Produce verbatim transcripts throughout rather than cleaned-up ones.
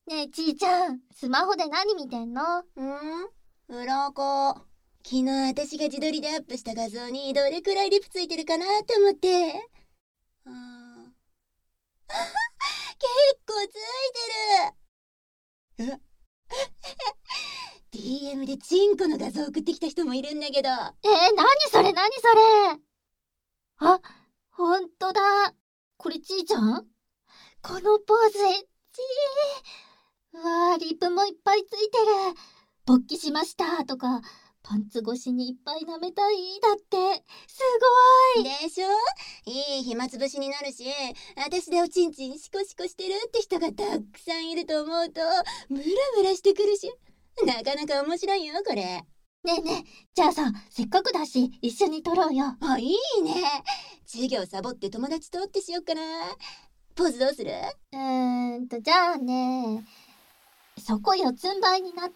ねえちーちゃん、スマホで何見てんの？ ん？鱗。昨日私が自撮りでアップした画像にどれくらいリプついてるかなって思って。あー結構ついてる。うわディーエム でチンコの画像送ってきた人もいるんだけど。 えー、何それ何それ。あ、ほんとだ。これちーちゃん？このポーズエッチー。うわー、リップもいっぱいついてる。勃起しましたとか、パンツ越しにいっぱい舐めたいだって。すごい。 でしょ？いい暇つぶしになるし、私でおちんちんシコシコしてるって人がたくさんいると思うとムラムラしてくるし、なかなか面白いよこれ。 ねえねえ、じゃあさ、せっかくだし一緒に撮ろうよ。 あ、いいね。授業サボって友達とってしよっかな。ポーズどうする？ うーんと、じゃあね、そこ四つん這いになって、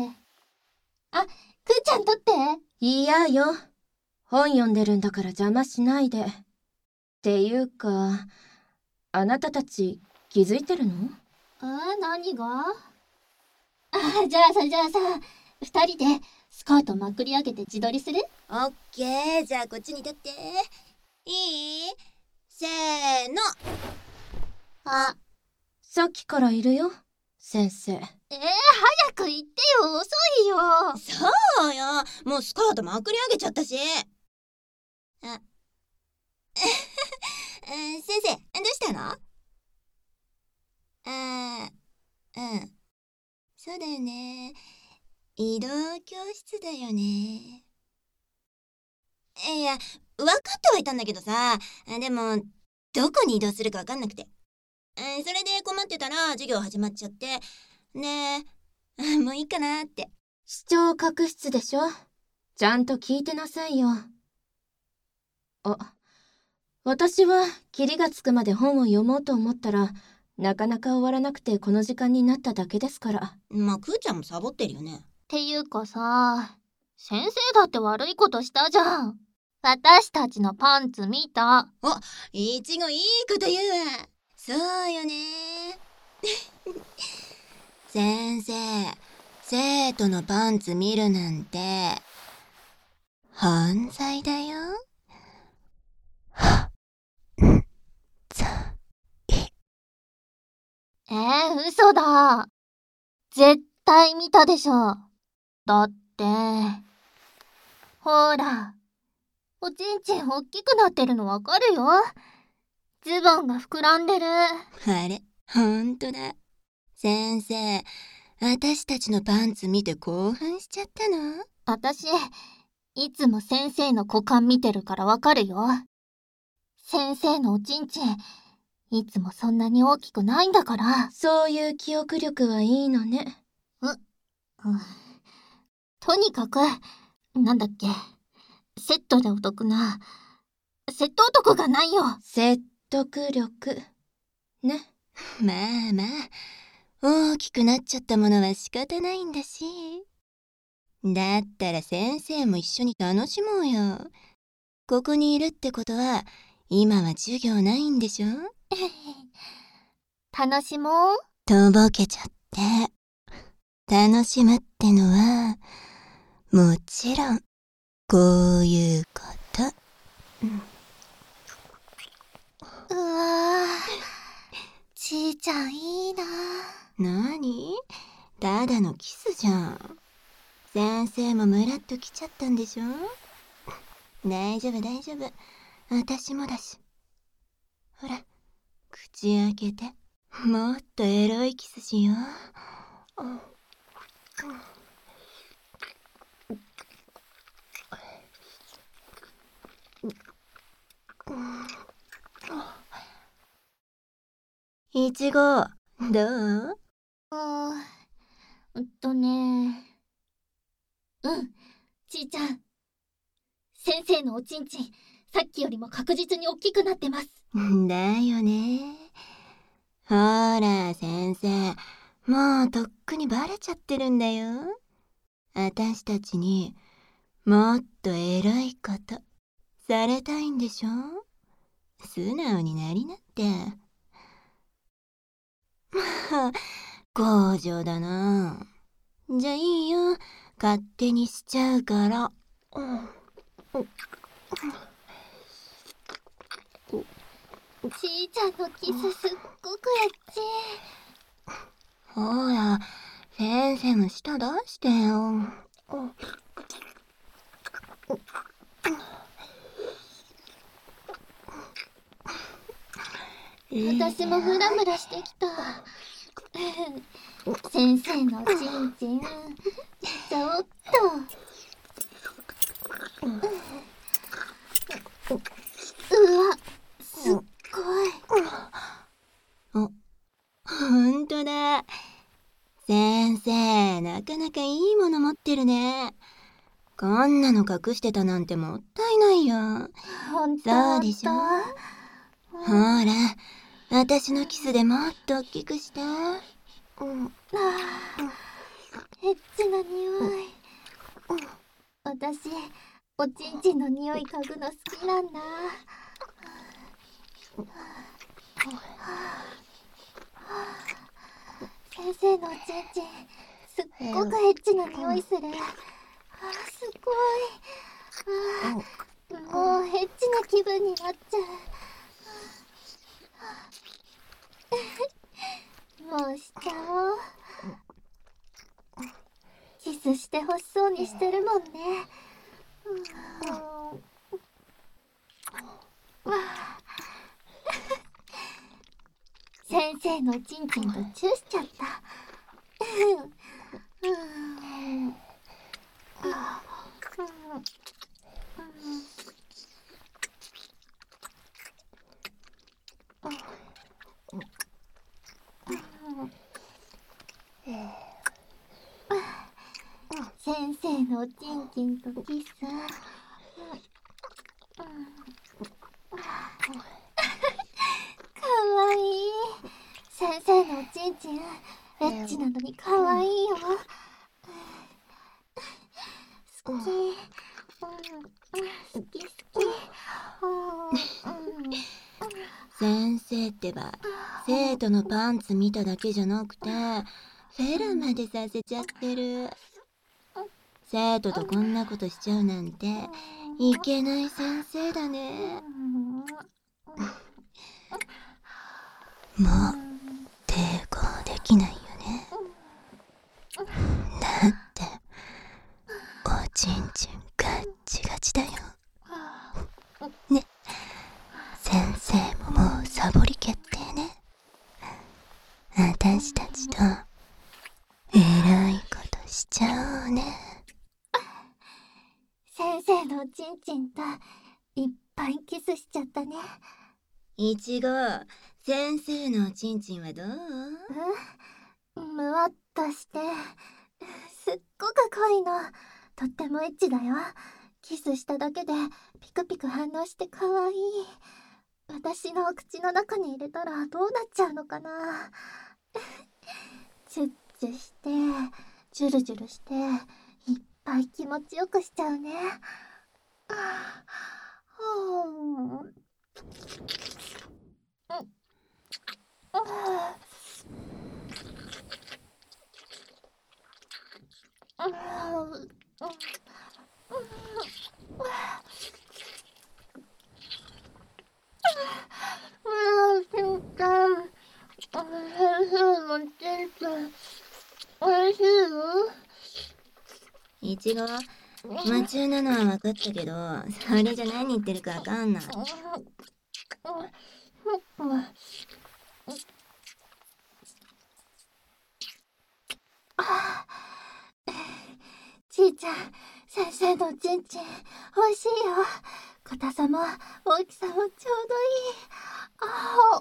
あ、くーちゃん撮って。 嫌よ。本読んでるんだから邪魔しないで。っていうか、あなたたち気づいてるの？ えー、何が？あ、じゃあさ、じゃあさ、二人でスカートまくり上げて自撮りする？ オッケー、じゃあこっちに立って。いい？せーの。 あ、 さっきからいるよ、先生。 えー、早く言ってよ、遅いよ。 そうよ、もうスカートまくり上げちゃったし。あ先生、どうしたの？あー、うん。そうだよね。移動教室だよね。いや、分かってはいたんだけどさ、でも、どこに移動するか分かんなくて。それで困ってたら授業始まっちゃって。ねえ、もういいかなって。 視聴覚室でしょ？ちゃんと聞いてなさいよ。あ、私はキリがつくまで本を読もうと思ったら、なかなか終わらなくてこの時間になっただけですから。 まあ、くーちゃんもサボってるよね。 っていうかさ、先生だって悪いことしたじゃん。私たちのパンツ見た。 お、いちごいいこと言うわ。そうよね。先生、生徒のパンツ見るなんて犯罪だよ。 えー、嘘だ。絶対見たでしょ。だって、ほら、おちんちんおっきくなってるのわかるよ。ズボンが膨らんでる。 あれ、ほんとだ。先生、私たちのパンツ見て興奮しちゃったの？ 私、いつも先生の股間見てるからわかるよ。先生のおちんちん、いつもそんなに大きくないんだから。 そういう記憶力はいいのね。 う、うん、とにかく、なんだっけ、セットでお得な、説得力がないよ。 説得力。ね。 まあまあ、大きくなっちゃったものは仕方ないんだし。だったら先生も一緒に楽しもうよ。ここにいるってことは、今は授業ないんでしょ？ 楽しもう。 とぼけちゃって。楽しむってのは、もちろん、こういうこと。 うわぁ、ちーちゃんいいな。 なに？ただのキスじゃん。先生もムラっときちゃったんでしょ？大丈夫大丈夫。私もだし。ほら、口開けて。もっとエロいキスしよう。いちご、どう？ うーん、うっとね。うん、ちーちゃん。先生のおちんちん、さっきよりも確実に大きくなってます。 だよね。ほら、先生。もうとっくにバレちゃってるんだよ。私たちにもっとエロいことされたいんでしょ？素直になりなって。もう強情だな。じゃあいいよ、勝手にしちゃうから。 ちーちゃんのキスすっごくエッチ。 ほら、先生も舌出してよ。 私もムラムラしてきた。先生のチンチンちょっと。うわ、すっごい。 お、ほんとだ。先生、なかなかいいもの持ってるね。こんなの隠してたなんてもったいないよ。 ほんとそうでしょ。ほら、私のキスでもっと大きくして。うん、 あーエッチな匂い。私、おちんちんの匂い嗅ぐの好きなんだ。先生のおちんちん、すっごくエッチな匂いする。あーすごい。あーもうエッチな気分になっちゃう。もうしちゃおう。キスしてほしそうにしてるもんね。うん先生のチンチンとチューしちゃった。先生のチンチンとキス。かわいい。先生のおちんちんエッチなのにかわいいよ。好き、うん、好き好き。 先生ってば、生徒のパンツ見ただけじゃなくて、フェラまでさせちゃってる。生徒とこんなことしちゃうなんていけない先生だね。もう抵抗できないよね。だっておちんちんガッチガチだよ。ね、先生ももうサボり決定ね。私たちとえらいことしちゃおうね。 先生のおちんちんといっぱいキスしちゃったね。 いちご、先生のおちんちんはどう？ うん、むわっとしてすっごく濃いの。とってもエッチだよ。キスしただけでピクピク反応してかわいい。私のお口の中に入れたらどうなっちゃうのかな。チュッチュしてジュルジュルしていっぱい気持ちよくしちゃうね。あーうんいちご、夢中なのは分かったけど、それじゃ何言ってるか分かんない。 ちーちゃん、先生のちんちんおいしいよ。硬さも大きさもちょうどいい。あ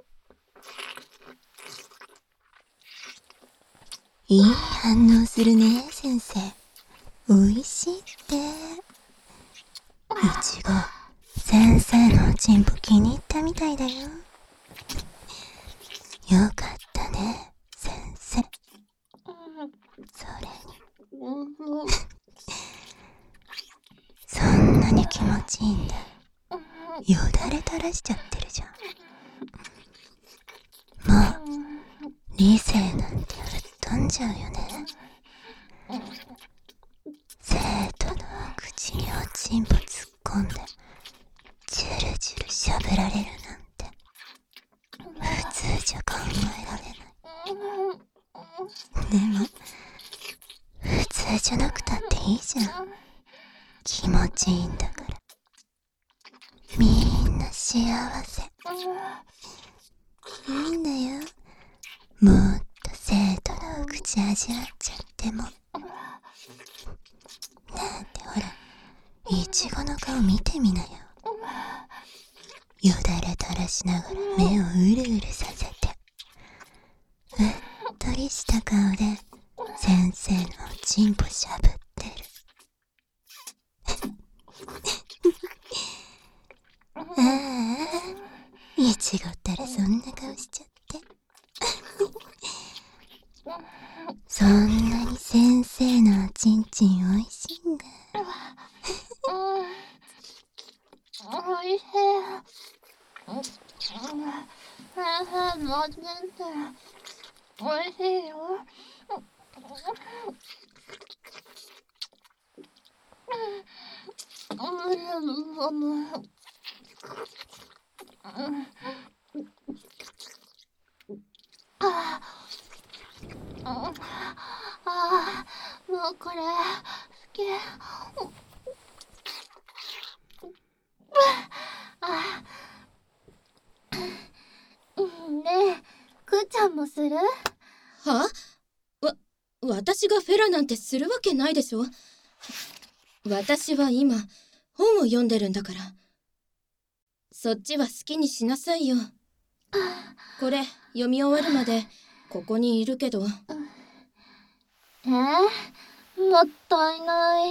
いい反応するね、先生。おいしいって。いちご、先生のチンポ気に入ったみたいだよ。よかったね、先生。それにそんなに気持ちいいんだ。よだれ垂らしちゃってるじゃん。もう理性なんて読んじゃうよね。生徒の口におちんぽ突っ込んでジュルジュルしゃぶられるなんて普通じゃ考えられない。でも普通じゃなくたっていいじゃん。気持ちいいんだから。みんな幸せ。いいんだよ。もっと生徒の口味わっちゃっても。なんてほら、いちごの顔見てみなよ。よだれ垂らしながら目をうるうるさせて、うっとりした顔で先生のおちんぽしゃぶってる。ああ、いちごったらそんな顔しちゃって。そんなに先生のおちんちんおいしいんだ。 おいしい。先生のおちんちんおいしいよ。ああ、もうこれ好き。あねえ、くーちゃんもする？ は？わ、私がフェラなんてするわけないでしょ。私は今本を読んでるんだから。そっちは好きにしなさいよ。これ読み終わるまでここにいるけど。 えー、もったいない。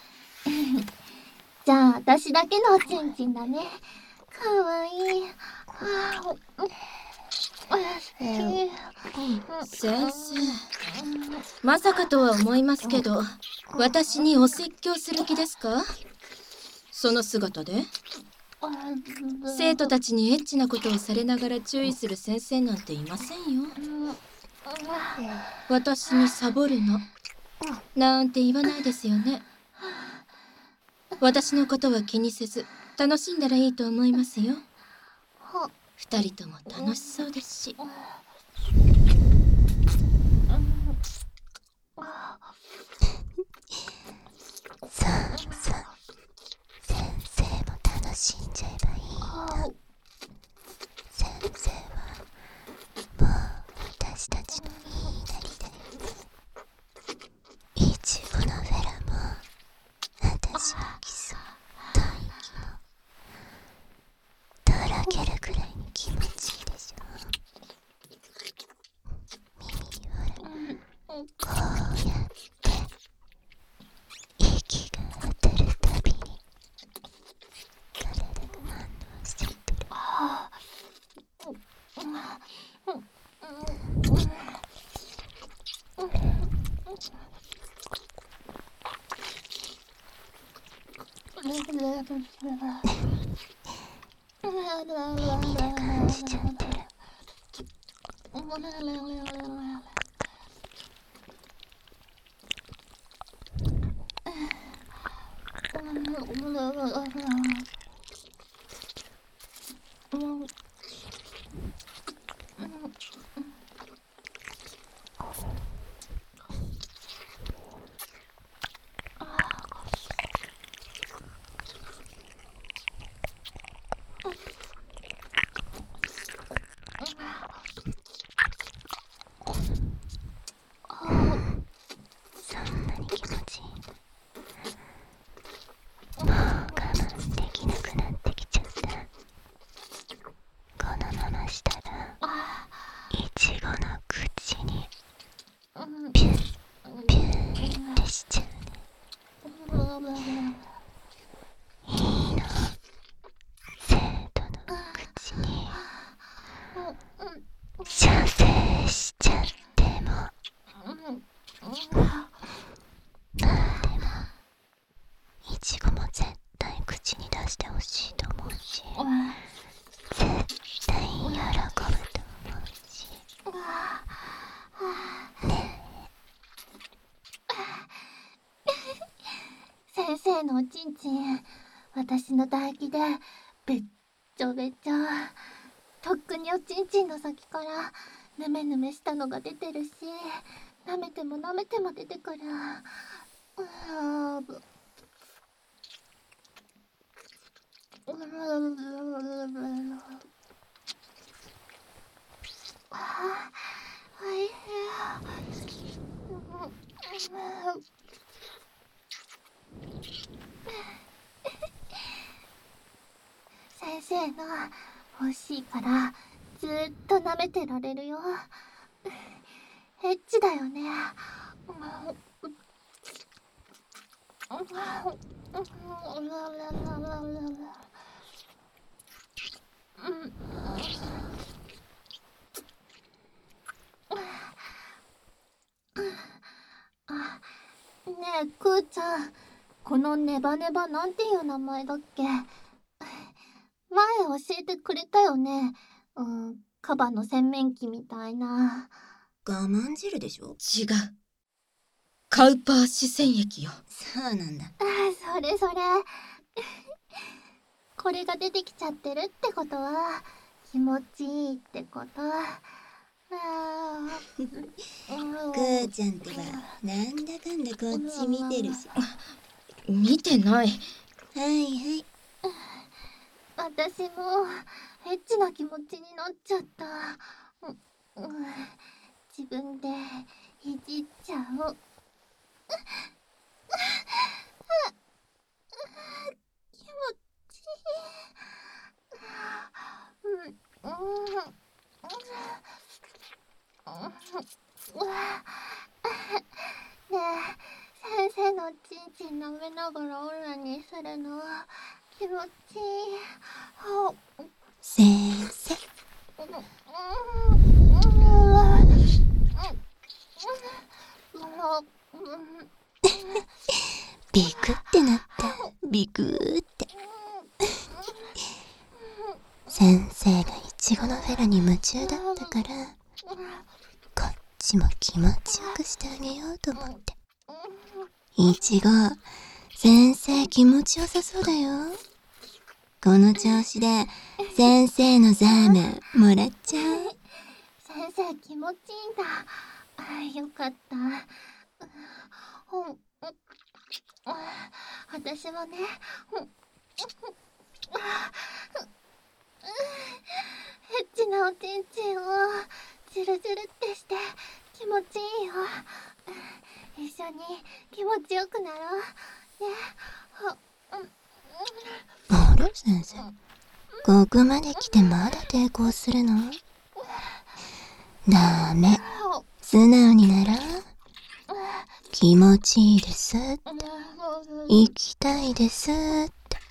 じゃあ私だけのおちんちんだね。かわいい。ああ、先生、まさかとは思いますけど、私にお説教する気ですか？その姿で生徒たちにエッチなことをされながら注意する先生なんていませんよ。私にサボるのなんて言わないですよね。私のことは気にせず楽しんだらいいと思いますよ。二人とも楽しそうですし。 そうそう、先生も楽しんじゃえばいいの。先生はもう私たちの言いなりだよ。いちごのフェラも私のキスも吐息もとろけるくらいに気持ちいいでしょ。耳にほら、こうやって息が当たるたびに体が反応してくる。耳で感じちゃってる。 生のおちんちん、私の唾液でべっちょべちょ。とっくにおちんちんの先からぬめぬめしたのが出てるし、舐めても舐めても出てくる。あぶあ、おいしい。先生の欲しいからずーっと舐めてられるよ。エッチだよね。あ、ねえ、くーちゃん、このネバネバなんていう名前だっけ？前教えてくれたよね。うん、カバの洗面器みたいな。 我慢汁でしょ？ 違う。カウパー視線液よ。 そうなんだ。 あ、それそれ。これが出てきちゃってるってことは気持ちいいってこと。あーくーちゃんってばなんだかんだこっち見てるし。 見てない。 はいはい。 私もエッチな気持ちになっちゃった。う、うん、自分でいじっちゃおう。気持ちいい。うんうんねえ、先生のちんちん舐めながらオナニーするの気持ちいい。あ、 先生。ビクってなった。ビクーって。先生がイチゴのフェラに夢中だったから、こっちも気持ちよくしてあげようと思って。イチゴ、先生気持ちよさそうだよ。この調子で先生のザーメンもらっちゃう。 先生気持ちいいんだ。あ、よかった。うん、私はね、うん、エッチなおちんちんをジュルジュルってして気持ちいいよ。一緒に気持ちよくなろうね。 あれ先生、ここまで来てまだ抵抗するの？ダメ、素直になろう。気持ちいいですって、行きたいですって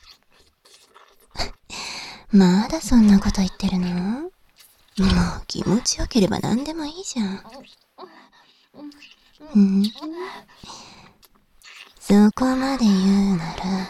まだそんなこと言ってるの？もう気持ちよければ何でもいいじゃん。うん、そこまで言うなら、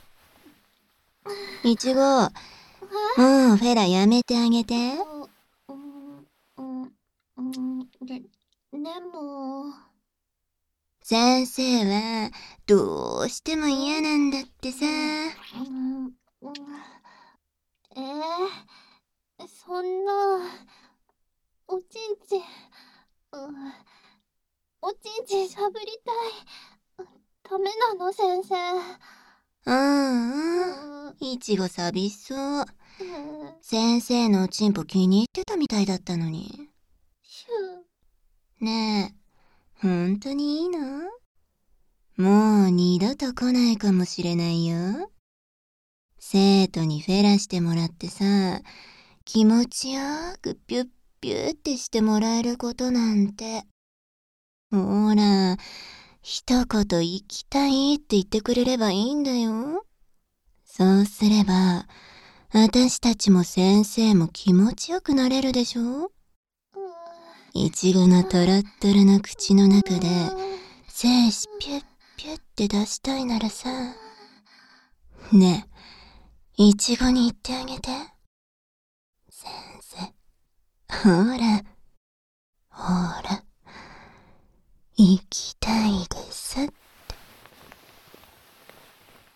いちご、もうフェラやめてあげて。 うんうんででも先生はどうしても嫌なんだってさ。 うんうんえー、そんなおちんちん、うん、おちんちんしゃぶりたい。ダメなの先生。 うんうん、 うんいちご寂しそう。 うん先生のおちんぽ気に入ってたみたいだったのに。 シュねえ、ほんとにいいの？もう二度と来ないかもしれないよ。生徒にフェラしてもらってさ、気持ちよくピュッピュッってしてもらえることなんて。ほら、一言行きたいって言ってくれればいいんだよ。そうすれば、私たちも先生も気持ちよくなれるでしょ？いちごのトロットロの口の中で精子ピュッピュッって出したいならさ、ねえ、いちごに言ってあげて。先生、ほら、ほら、行きたいですって。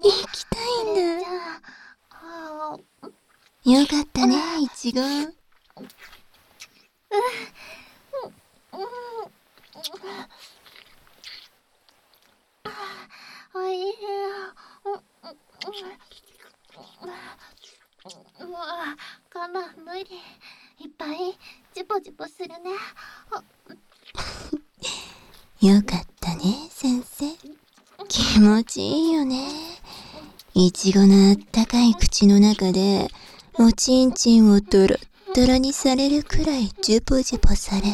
行きたいんだ。 じゃあ、あよかったね、いちご。 おいしい。うわ、我慢無理。いっぱいジュポジュポするね。 よかったね、先生。気持ちいいよね。いちごのあったかい口の中で、おちんちんをトロットロにされるくらいジュポジュポされて。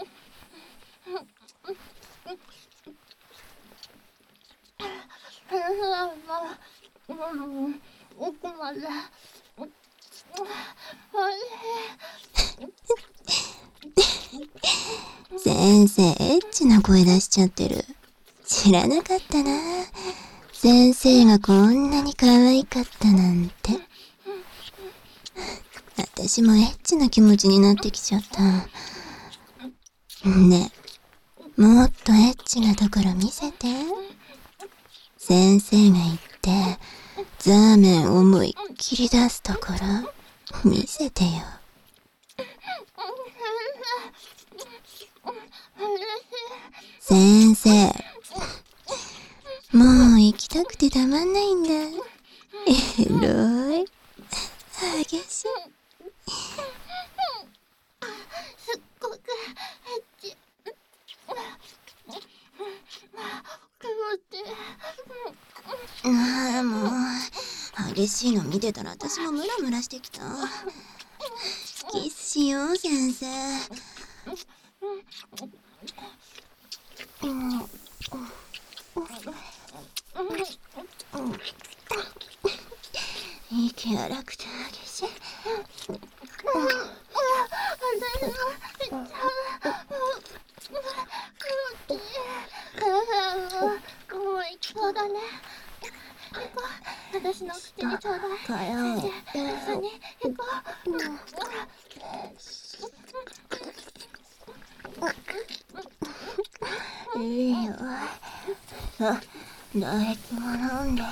奥まで。 先生、エッチな声出しちゃってる。知らなかったな。先生がこんなに可愛かったなんて。私もエッチな気持ちになってきちゃった。ねえ、もっとエッチなところ見せて。先生が言って、ザーメン思いっきり出すところ、見せてよ。先生、もう行きたくてたまんないんだ。エロい。激しい。 すっごくエッチ。気持ちいい。 ああ、もう、激しいの見てたら私もムラムラしてきた。キスしよう、先生。息荒くて激しい。 もう行きそうだね。私の口にちょうだい。 かよ。 一緒に行こう。いいよ。さ、唾液も飲んで。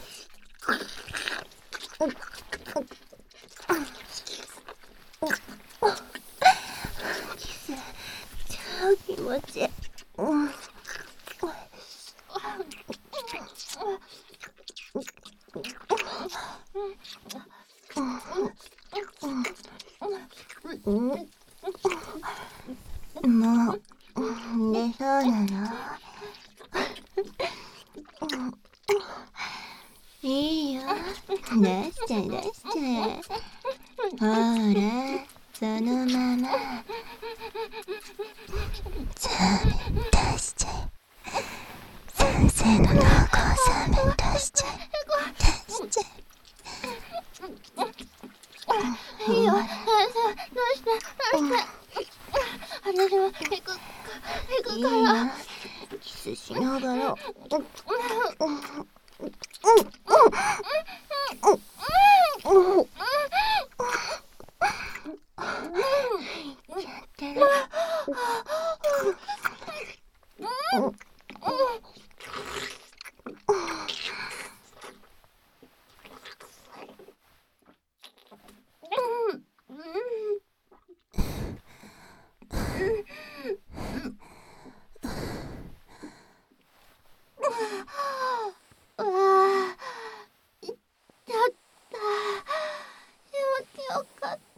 キス、超気持ちいい。うんもう寝そうなの？いいよ、出しちゃえ出しちゃえ。ほら、そのままザーメン出しちゃえ。先生の濃厚ザーメン出しちゃえ出しちゃえ。 う。いいよ。どうしてどうして。私も行く行くいいから。 な、キスしながら。 うわー、行っちゃった。よくよかった。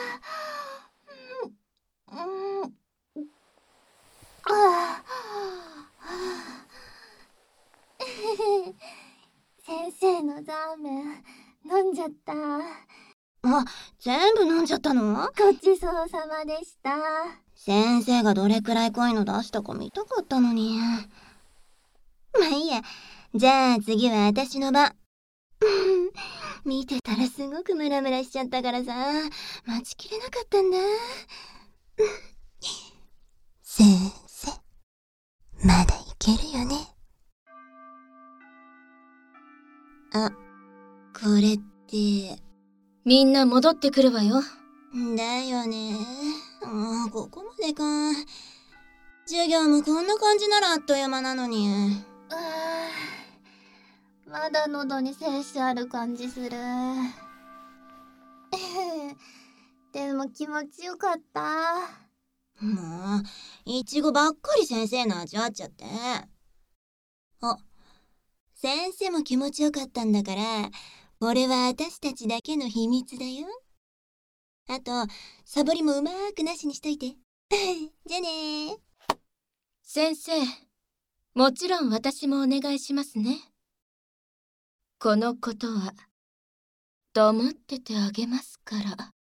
うんうんあ先生のザーメン飲んじゃった。 あ、全部飲んじゃったの？ ごちそうさまでした。 先生がどれくらい濃いの出したか見たかったのに。まあいいや。じゃあ次は私の番。見てたらすごくムラムラしちゃったからさ、待ちきれなかったんだ。先生、まだいけるよね。あ、これって。 みんな戻ってくるわよ。 だよね。もうここまでか。授業もこんな感じならあっという間なのに。 あーまだ喉に精子ある感じする。でも気持ちよかった。 もう、いちごばっかり先生の味わっちゃって。あ、先生も気持ちよかったんだから、これは私たちだけの秘密だよ。あと、サボりもうまーくなしにしといて。じゃあねー。 先生、もちろん私もお願いしますね。このことは、黙っててあげますから。